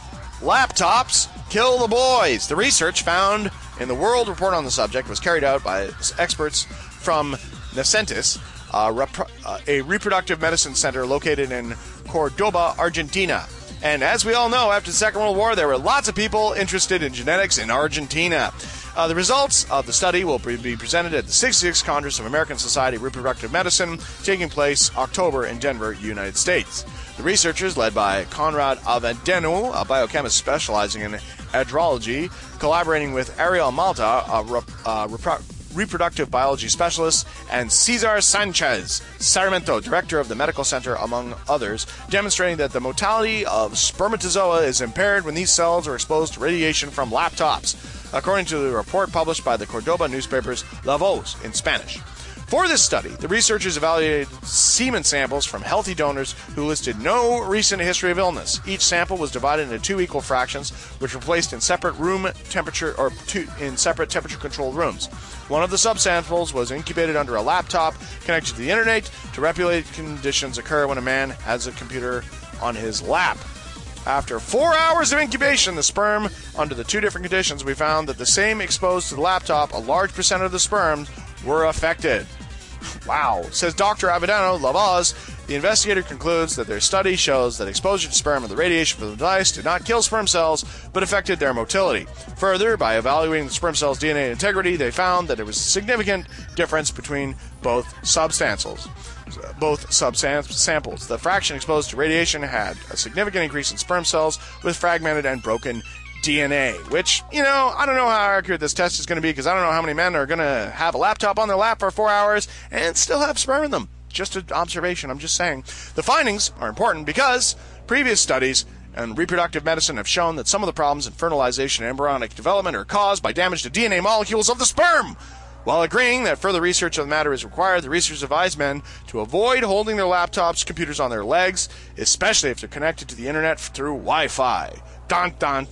Laptops kill the boys. The research found in the World Report on the subject was carried out by experts from Nacentis, uh, rep- uh, a reproductive medicine center located in Cordoba, Argentina. And as we all know, after the Second World War, there were lots of people interested in genetics in Argentina. Uh, the results of the study will be presented at the sixty-sixth Congress of American Society of Reproductive Medicine, taking place October in Denver, United States. The researchers, led by Conrad Avendenu, a biochemist specializing in andrology, collaborating with Ariel Malta, a rep- uh, repro- reproductive biology specialist, and Cesar Sanchez Sarmiento, director of the medical center, among others, demonstrating that the motility of spermatozoa is impaired when these cells are exposed to radiation from laptops, according to the report published by the Cordoba newspapers La Voz in Spanish. For this study, the researchers evaluated semen samples from healthy donors who listed no recent history of illness. Each sample was divided into two equal fractions, which were placed in separate room temperature or two, in separate temperature-controlled rooms. One of the subsamples was incubated under a laptop connected to the internet to replicate conditions occur when a man has a computer on his lap. After four hours of incubation, the sperm, under the two different conditions, we found that the same exposed to the laptop, a large percent of the sperms were affected. Wow. Says Doctor Abadano Lavaz, the investigator concludes that their study shows that exposure to sperm and the radiation from the device did not kill sperm cells, but affected their motility. Further, by evaluating the sperm cells' D N A integrity, they found that there was a significant difference between both substances. Both subsamples. The fraction exposed to radiation had a significant increase in sperm cells with fragmented and broken D N A, which, you know, I don't know how accurate this test is going to be because I don't know how many men are going to have a laptop on their lap for four hours and still have sperm in them. Just an observation, I'm just saying. The findings are important because previous studies in reproductive medicine have shown that some of the problems in fertilization and embryonic development are caused by damage to D N A molecules of the sperm. While agreeing that further research on the matter is required, the researchers advise men to avoid holding their laptops, computers on their legs, especially if they're connected to the internet through Wi-Fi. Dun, dun,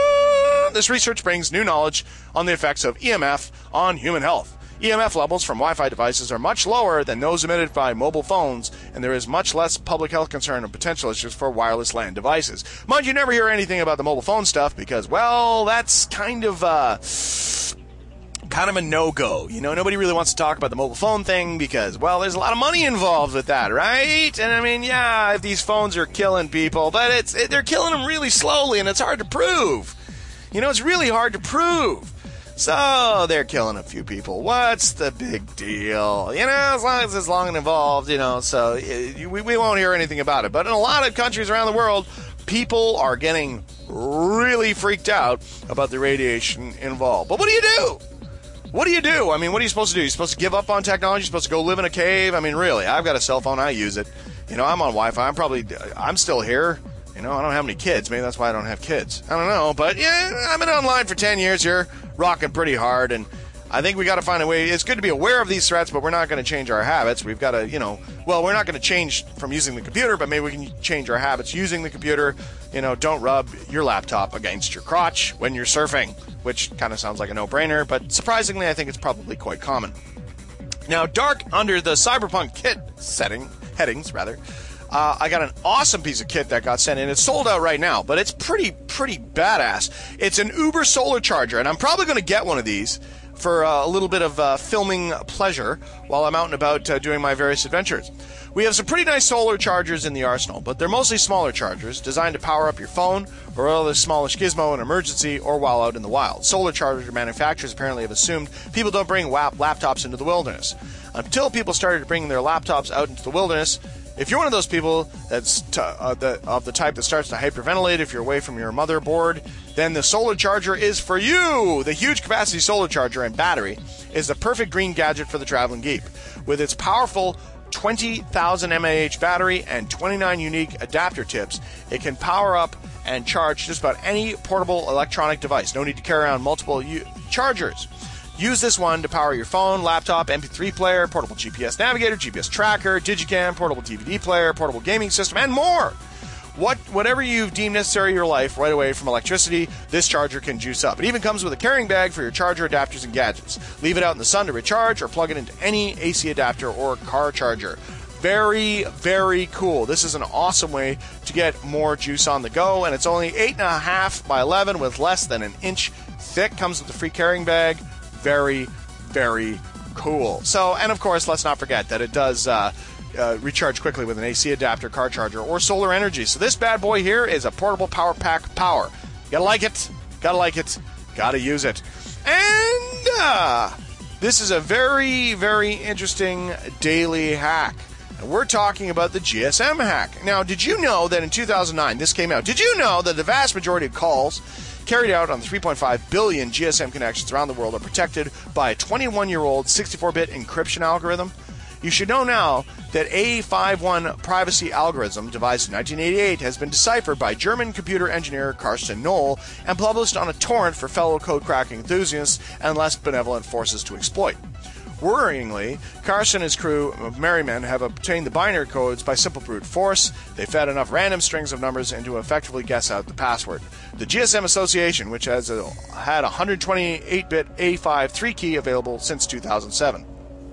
dun. This research brings new knowledge on the effects of E M F on human health. E M F levels from Wi-Fi devices are much lower than those emitted by mobile phones, and there is much less public health concern and potential issues for wireless LAN devices. Mind you, never hear anything about the mobile phone stuff because, well, that's kind of, uh... kind of a no-go. You know, nobody really wants to talk about the mobile phone thing because, well, there's a lot of money involved with that, right? And I mean, yeah, if these phones are killing people, but it's it, they're killing them really slowly, and it's hard to prove. You know, it's really hard to prove. So they're killing a few people. What's the big deal? You know, as long as it's long and involved, you know, so we, we won't hear anything about it. But in a lot of countries around the world, people are getting really freaked out about the radiation involved. But what do you do? What do you do? I mean, what are you supposed to do? You're supposed to give up on technology? You're supposed to go live in a cave? I mean, really, I've got a cell phone. I use it. You know, I'm on Wi-Fi. I'm probably, I'm still here. You know, I don't have any kids. Maybe that's why I don't have kids. I don't know. But, yeah, I've been online for ten years here, rocking pretty hard. And I think we got to find a way. It's good to be aware of these threats, but we're not going to change our habits. We've got to, you know, well, we're not going to change from using the computer, but maybe we can change our habits using the computer. You know, don't rub your laptop against your crotch when you're surfing, which kind of sounds like a no-brainer, but surprisingly, I think it's probably quite common. Now, dark under the cyberpunk kit setting, headings, rather, Uh, I got an awesome piece of kit that got sent in. It's sold out right now, but it's pretty, pretty badass. It's an Uber solar charger, and I'm probably going to get one of these for uh, a little bit of uh, filming pleasure while I'm out and about uh, doing my various adventures. We have some pretty nice solar chargers in the arsenal, but they're mostly smaller chargers designed to power up your phone or other smallish gizmo in an emergency or while out in the wild. Solar charger manufacturers apparently have assumed people don't bring wap- laptops into the wilderness. Until people started bringing their laptops out into the wilderness, if you're one of those people that's t- uh, the, of the type that starts to hyperventilate if you're away from your motherboard, then the solar charger is for you. The huge capacity solar charger and battery is the perfect green gadget for the traveling geek. With its powerful twenty thousand milliamp hour battery and twenty-nine unique adapter tips, it can power up and charge just about any portable electronic device. No need to carry around multiple u- chargers. Use this one to power your phone, laptop, M P three player, portable G P S navigator, G P S tracker, digicam, portable D V D player, portable gaming system, and more. What, whatever you deem necessary in your life right away from electricity, this charger can juice up. It even comes with a carrying bag for your charger, adapters, and gadgets. Leave it out in the sun to recharge or plug it into any A C adapter or car charger. Very, very cool. This is an awesome way to get more juice on the go, and it's only eight and a half by eleven with less than an inch thick. Comes with a free carrying bag. Very, very cool. So, and of course, let's not forget that it does uh, uh, recharge quickly with an A C adapter, car charger, or solar energy. So this bad boy here is a portable power pack power. Gotta like it. Gotta like it. Gotta use it. And uh, this is a very, very interesting daily hack. And we're talking about the G S M hack. Now, did you know that in two thousand nine, this came out, did you know that the vast majority of calls carried out on the three point five billion G S M connections around the world are protected by a twenty-one-year-old sixty-four bit encryption algorithm? You should know now that A fifty-one privacy algorithm, devised in nineteen eighty-eight, has been deciphered by German computer engineer Carsten Knoll and published on a torrent for fellow code cracking enthusiasts and less benevolent forces to exploit. Worryingly, Carson and his crew of merrymen have obtained the binary codes by simple brute force. They fed enough random strings of numbers in to effectively guess out the password. The G S M Association, which has a, had a one hundred twenty-eight bit A fifty-three key available since two thousand seven.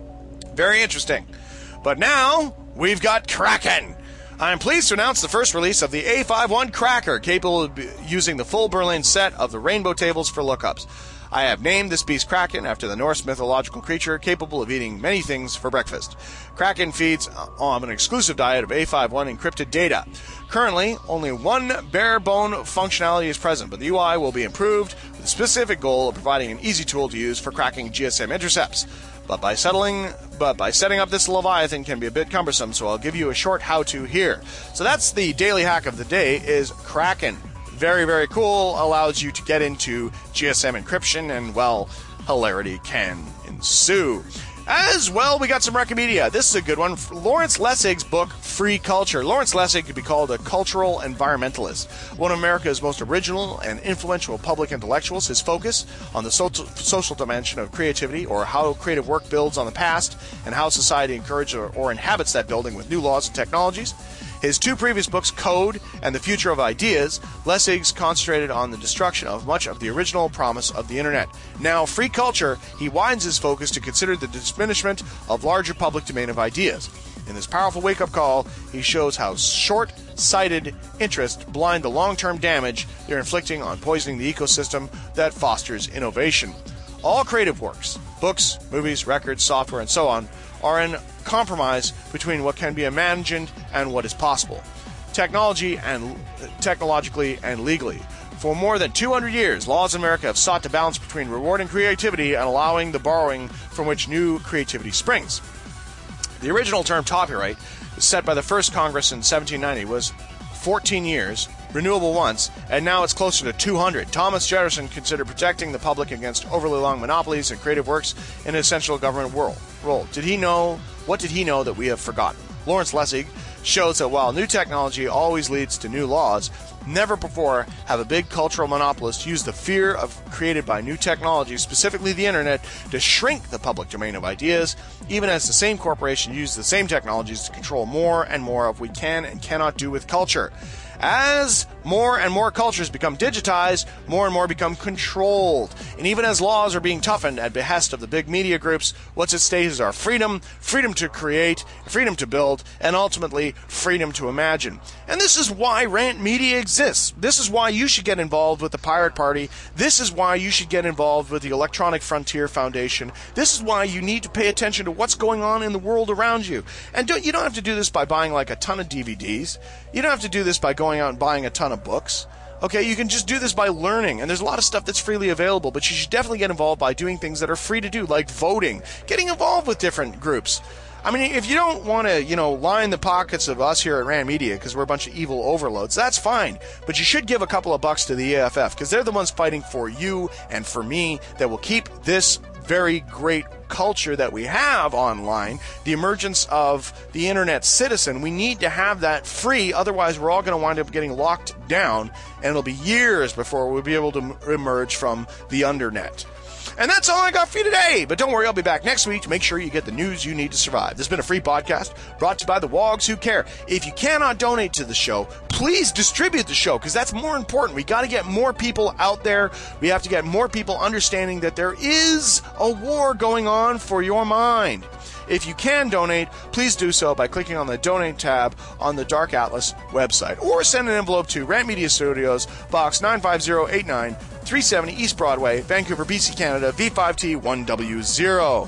Very interesting. But now, we've got Kraken. I am pleased to announce the first release of the A fifty-one Cracker, capable of using the full Berlin set of the rainbow tables for lookups. I have named this beast Kraken after the Norse mythological creature capable of eating many things for breakfast. Kraken feeds on an exclusive diet of A fifty-one encrypted data. Currently, only one bare bone functionality is present, but the U I will be improved with the specific goal of providing an easy tool to use for cracking G S M intercepts. But by settling, but by setting up this Leviathan can be a bit cumbersome, so I'll give you a short how-to here. So that's the daily hack of the day, is Kraken. Very, very cool. Allows you to get into G S M encryption, and, well, hilarity can ensue. As well, we got some Recomedia. This is a good one. Lawrence Lessig's book, Free Culture. Lawrence Lessig could be called a cultural environmentalist. One of America's most original and influential public intellectuals. His focus on the social, social dimension of creativity, or how creative work builds on the past, and how society encourages or, or inhabits that building with new laws and technologies. His two previous books, Code and The Future of Ideas, Lessig's concentrated on the destruction of much of the original promise of the Internet. Now, Free Culture, he widens his focus to consider the diminishment of larger public domain of ideas. In this powerful wake-up call, he shows how short-sighted interests blind the long-term damage they're inflicting on poisoning the ecosystem that fosters innovation. All creative works, books, movies, records, software, and so on, are in compromise between what can be imagined and what is possible, technology and technologically and legally. For more than two hundred years, laws in America have sought to balance between rewarding creativity and allowing the borrowing from which new creativity springs. The original term copyright, set by the first Congress in seventeen ninety, was fourteen years, renewable once, and now it's closer to two hundred. Thomas Jefferson considered protecting the public against overly long monopolies and creative works an essential government role. Did he know? What did he know that we have forgotten? Lawrence Lessig shows that while new technology always leads to new laws, never before have a big cultural monopolist used the fear of created by new technology, specifically the internet, to shrink the public domain of ideas, even as the same corporation uses the same technologies to control more and more of what we can and cannot do with culture. As more and more cultures become digitized, more and more become controlled. And even as laws are being toughened at behest of the big media groups, what's at stake is our freedom, freedom to create, freedom to build, and ultimately freedom to imagine. And this is why Rant Media exists. This is why you should get involved with the Pirate Party. This is why you should get involved with the Electronic Frontier Foundation. This is why you need to pay attention to what's going on in the world around you. And don't, you don't have to do this by buying like a ton of D V Ds. You don't have to do this by going out and buying a ton of books. Okay, you can just do this by learning, and there's a lot of stuff that's freely available, but you should definitely get involved by doing things that are free to do, like voting, getting involved with different groups. I mean, if you don't want to, you know, line the pockets of us here at Rant Media because we're a bunch of evil overloads, that's fine. But you should give a couple of bucks to the E A F F because they're the ones fighting for you and for me that will keep this very great culture that we have online, the emergence of the internet citizen. We need to have that free, otherwise we're all going to wind up getting locked down, and it'll be years before we'll be able to emerge from the undernet. And that's all I got for you today. But don't worry, I'll be back next week to make sure you get the news you need to survive. This has been a free podcast brought to you by the Wogs Who Care. If you cannot donate to the show, please distribute the show because that's more important. We got to get more people out there. We have to get more people understanding that there is a war going on for your mind. If you can donate, please do so by clicking on the Donate tab on the Dark Atlas website. Or send an envelope to Rant Media Studios, Box nine five zero eight nine, three seventy East Broadway, Vancouver, B C, Canada, V five T one W zero.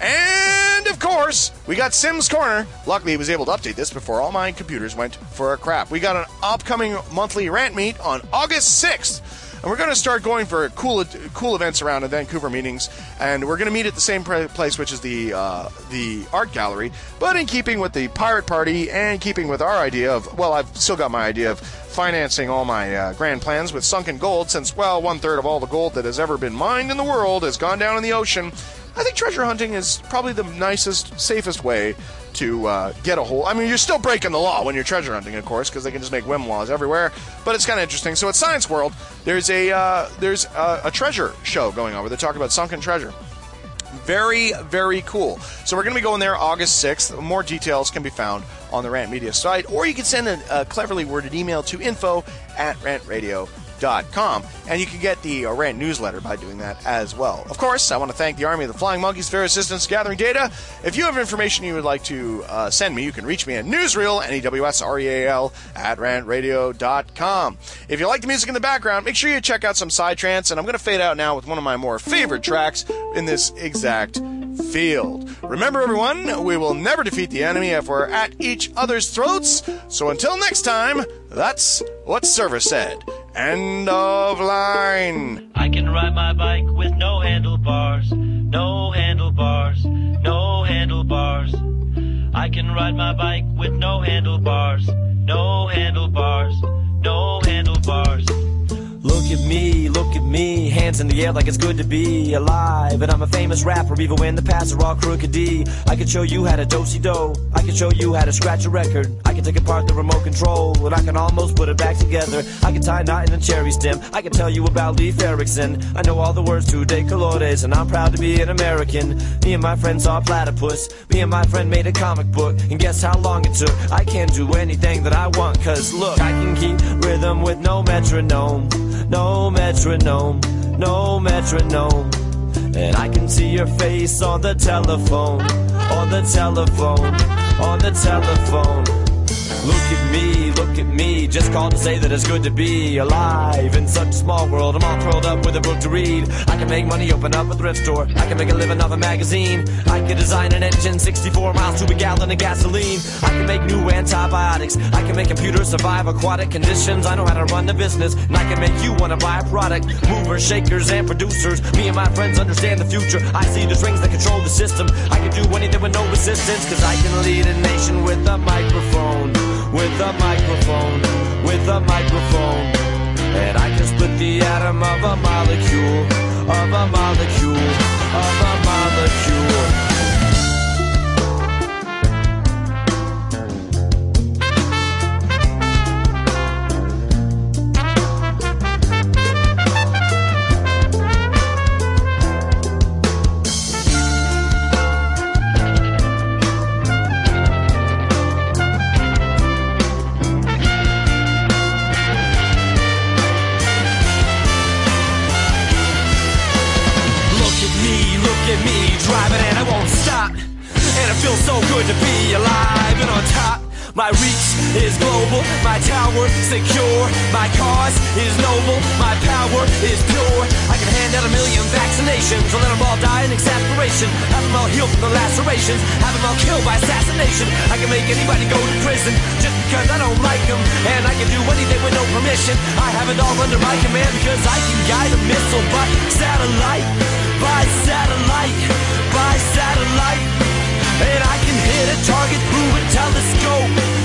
And, of course, we got Sim's Corner. Luckily, he was able to update this before all my computers went for a crap. We got an upcoming monthly rant meet on August sixth. And we're going to start going for cool cool events around the Vancouver meetings. And we're going to meet at the same place, which is the uh, the art gallery. But in keeping with the Pirate Party and keeping with our idea of, well, I've still got my idea of financing all my uh, grand plans with sunken gold since, well, one-third of all the gold that has ever been mined in the world has gone down in the ocean. I think treasure hunting is probably the nicest, safest way to uh, get a hold. I mean, you're still breaking the law when you're treasure hunting, of course, because they can just make whim laws everywhere. But it's kind of interesting. So at Science World, there's a uh, there's a, a treasure show going on where they're talking about sunken treasure. Very, very cool. So we're going to be going there August sixth. More details can be found on the Rant Media site, or you can send a, a cleverly worded email to info at rantradio dot com, and you can get the uh, Rant newsletter by doing that as well. Of course, I want to thank the Army of the Flying Monkeys for their assistance gathering data. If you have information you would like to uh, send me, you can reach me at newsreel, N E W S R E A L, at rantradio dot com. If you like the music in the background, make sure you check out some Psytrance, and I'm going to fade out now with one of my more favorite tracks in this exact field. Remember, everyone, we will never defeat the enemy if we're at each other's throats. So until next time, that's what Server said. End of line. I can ride my bike with no handlebars, no handlebars, no handlebars. I can ride my bike with no handlebars, no handlebars, no handlebars. Look at me, look at me, hands in the air like it's good to be alive. And I'm a famous rapper, even when the paths are all crooked D. I can show you how to do-si-do, I can show you how to scratch a record. I can take apart the remote control, and I can almost put it back together. I can tie a knot in a cherry stem, I can tell you about Leif Erikson. I know all the words to De Colores, and I'm proud to be an American. Me and my friend saw a platypus, me and my friend made a comic book. And guess how long it took? I can do anything that I want, cause look, I can keep rhythm with no metronome. No metronome, no metronome. And I can see your face on the telephone, on the telephone, on the telephone. Look at me, look at me, just called to say that it's good to be alive in such a small world. I'm all curled up with a book to read. I can make money, open up a thrift store. I can make a living off a magazine. I can design an engine, sixty-four miles to a gallon of gasoline. I can make new antibiotics. I can make computers survive aquatic conditions. I know how to run the business, and I can make you want to buy a product. Movers, shakers, and producers. Me and my friends understand the future. I see the strings that control the system. I can do anything with no resistance, cause I can lead a nation with a microphone. With a microphone, with a microphone. And I can split the atom of a molecule, of a molecule, of a molecule. good to be alive. And on top, my reach is global, my tower secure, my cause is noble, my power is pure. I can hand out a million vaccinations, or let them all die in exasperation, have them all healed from the lacerations, have them all killed by assassination. I can make anybody go to prison just because I don't like them, and I can do anything with no permission. I have it all under my command because I can guide a missile by satellite, by satellite, by satellite. And I can hit a target through a telescope.